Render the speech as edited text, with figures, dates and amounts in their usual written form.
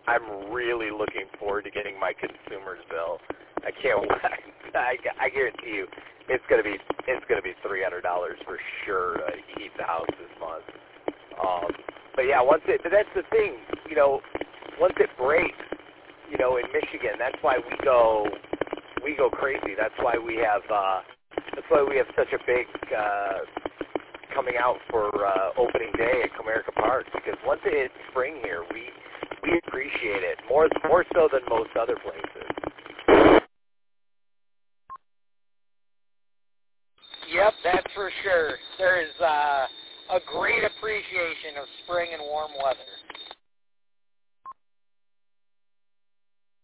I'm really looking forward to getting my consumer's bill. I can't wait. I guarantee you, it's gonna be $300 for sure to heat the house this month. But yeah, but that's the thing, once it breaks, in Michigan, that's why we go crazy. That's why we have such a big coming out for opening day at Comerica Park, because once it hits spring here, we appreciate it more so than most other places. Yep, that's for sure. There's a great appreciation of spring and warm weather.